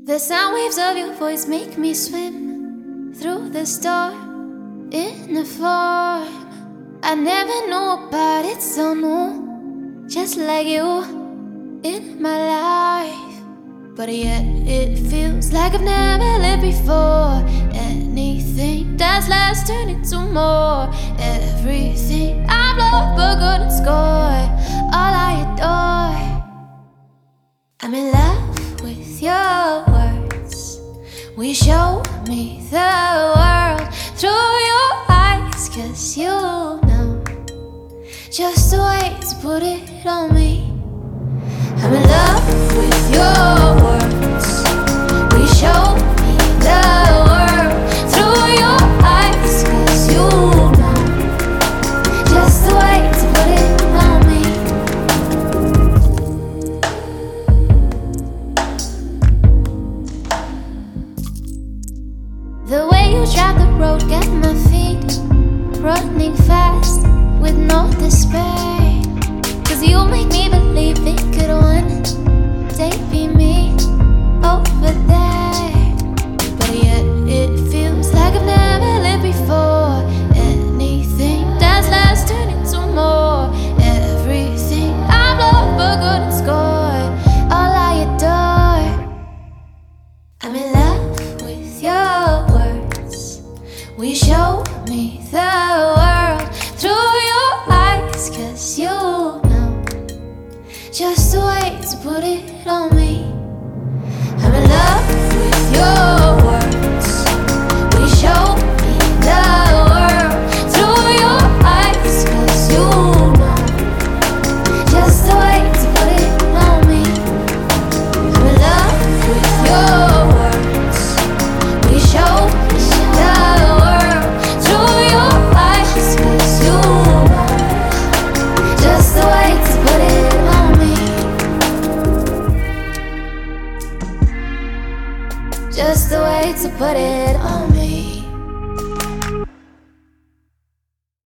The sound waves of your voice make me swim through the storm in the fall. I never knew about it so new, just like you in my life. But yet it feels like I've never lived before. Anything that's less turned into more. Everything I've loved but couldn't score. All I adore. I'm in love with your words. We show me the world through your eyes, 'cause you know just the way to put it on me. I'm in love with your words. We show me the world through your eyes, 'cause you know just the way to put it on me. The way you drive the road got my feet running fast with no despair. 'Cause you make me believe it could one day be me over there. But yet it feels like I've never lived before. Anything that's less turned into more. Everything I've loved but couldn't score. All I adore. I'm in love with your words. We show me the world through your eyes, 'cause you know just the way to put it on me. I'm in love with your words. We show me the world through your eyes, 'cause you know just the way to put it on me. I'm in love with your words. We show me the world through your eyes, 'cause you know just the way to put it on me. Just the way to put it on me.